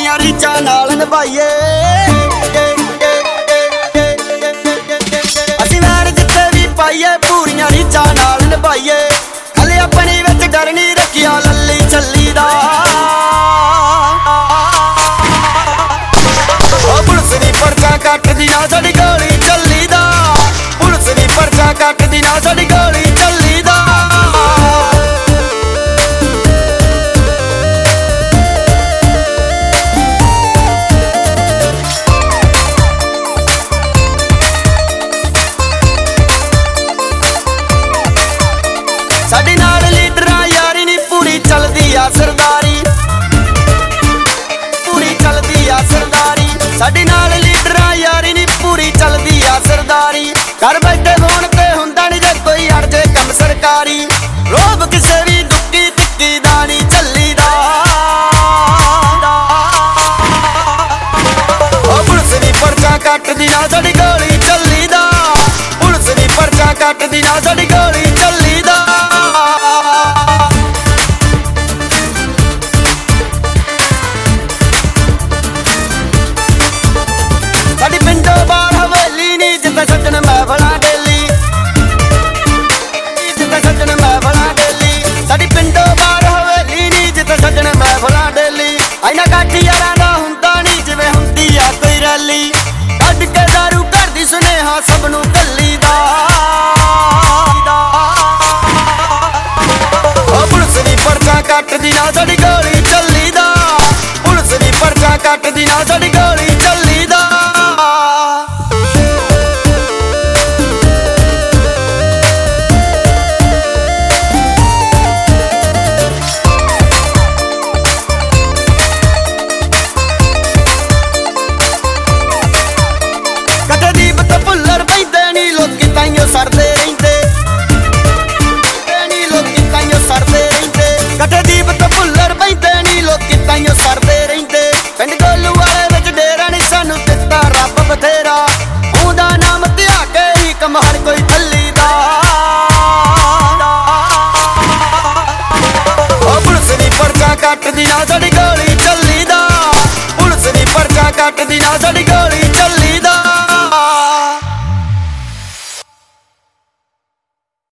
ਪੂਰੀਆਂ ਰੀਝਾਂ ਨਾਲ ਨਿਭਾਈਏ। ਅਸੀਂ ਵੈਰ ਜਿੱਥੇ ਵੀ ਪਾਈਏ ਪੂਰੀਆਂ ਰੀਝਾਂ ਨਾਲ ਨਿਭਾਈਏ। ਹਲੇ ਆਪਣੀ ਵਿੱਚ ਡਰ ਨਹੀਂ ਰੱਖਿਆ ਲੱਲੀ ਚੱਲੀ ਦਾ। ਉਹ ਪੁਲਿਸ ਦੀ ਪਰਚਾ ਕੱਟਦੀ ਨਾ ਸਾਡੀ ਗੋਲੀ ਚੱਲੀ ਦਾ। ਪੁਲਿਸ ਦੀ ਪਰਚਾ ਕੱਟਦੀ ਨਾ ਸਾਡੀ ਗੋਲੀ ਚੱਲੀ ਦਾ। ਸਾਡੇ ਨਾਲ ਲੀਡਰਾਂ ਯਾਰੀ ਨੀ ਪੂਰੀ ਚੱਲਦੀ ਆ ਸਰਦਾਰੀ। ਪੂਰੀ ਚੱਲਦੀ ਆ ਸਰਦਾਰੀ। ਸਾਡੇ ਨਾਲ ਲੀਡਰਾਂ ਯਾਰੀ ਨੀ ਪੂਰੀ ਚੱਲਦੀ ਆ ਸਰਦਾਰੀ। ਘਰ ਬੈਠੇ ਫੋਨ ਤੇ ਹੁੰਦਾ ਨੀ ਜੇ ਕੋਈ ਅੜ ਜੇ ਕੰਮ ਸਰਕਾਰੀ। ਰੋਬ ਕਿਸੇ ਵੀ ਦੁੱਕੀ ਟਿੱਕੀ ਦਾ ਨੀ ਚੱਲੀ ਦਾ। ਉਹ ਪੁਲਿਸ ਦੀ ਪਰਚਾ ਕੱਟਦੀ ਨਾ ਸਾਡੀ ਗੋਲੀ ਚੱਲੀ ਦਾ। ਪੁਲਿਸ ਦੀ ਪਰਚਾ ਕੱਟਦੀ ਨਾ ਸਾਡੀ ਗੋਲੀ ਚੱਲੀ ਦਾ। ਸਾਡੀ ਪਿੰਡੋਂ ਬਾਹਰ ਹਵੇਲੀ ਨੀ ਜਿੱਥੇ ਸੱਜਣ ਮਹਿਫਲਾਂ ਡੇਲੀ। ਜਿੱਥੇ ਸੱਜਣ ਮਹਿਫਲਾਂ ਡੇਲੀ। ਸਾਡੀ ਪਿੰਡੋਂ ਬਾਹਰ ਹਵੇਲੀ ਨੀ ਜਿੱਥੇ ਸੱਜਣ ਮਹਿਫਲਾਂ ਡੇਲੀ। ਐਨਾ ਕੱਟ ਯਾਰਾਂ ਦਾ ਹੁੰਦਾ ਨੀ ਜਿਵੇਂ ਹੁੰਦੀ ਆ ਕੋਈ ਰੈਲੀ। ਕੱਢ ਕੇ ਦਾਰੂ ਕਰਦੀ ਸੁਨੇਹਾ ਸਭ ਨੂੰ ਕੱਲੀ ਦਾ। ਉਹ ਪੁਲਿਸ ਦੀ ਪਰਚਾ ਕੱਟਦੀ ਨਾ ਸਾਡੀ ਗੋਲੀ ਚੱਲੀ ਦਾ। ਪੁਲਿਸ ਦੀ ਪਰਚਾ ਕੱਟਦੀ ਨਾ ਸਾਡੀ ਗੋਲੀ ਚੱਲੀ ਦਾ। ਕਦੇ ਦੀਪ ਤੇ ਭੁੱਲਰ ਬੈਂਦੇ ਨੀ ਲੋਕੀ ਤਾਈਓ ਸੜਦੇ ਰਹਿੰਦੇ। ਨੀ ਲੋਕੀ ਤਾਈਓ ਸੜਦੇ ਰਹਿੰਦੇ। ਕਦੇ ਦੀਪ ਤੇ ਭੁੱਲਰ ਬੈਂਦੇ ਨੀ ਲੋਕੀ ਤਾਈਓ ਸੜਦੇ ਰਹਿੰਦੇ। ਪਿੰਡ ਗੋਲੂ ਵਾਲੇ ਵਿੱਚ ਡੇਰਾ ਨੀ ਸਾਨੂੰ ਦਿੱਤਾ ਰੱਬ ਬਥੇਰਾ। ਉਹਦਾ ਨਾਮ ਧਿਆ ਕੇ ਹੀ ਕਮਾਲ ਕੋਈ ਥੱਲੀ ਦਾ। ਉਹ ਪੁਲਿਸ ਦੀ ਪਰਚਾ ਕੱਟਦੀ ਨਾ ਸਾਡੀ ਗੋਲੀ ਚੱਲੀ ਦਾ। ਪੁਲਿਸ ਦੀ ਪਰਚਾ ਕੱਟਦੀ ਨਾ ਸਾਡੀ ਗੋਲੀ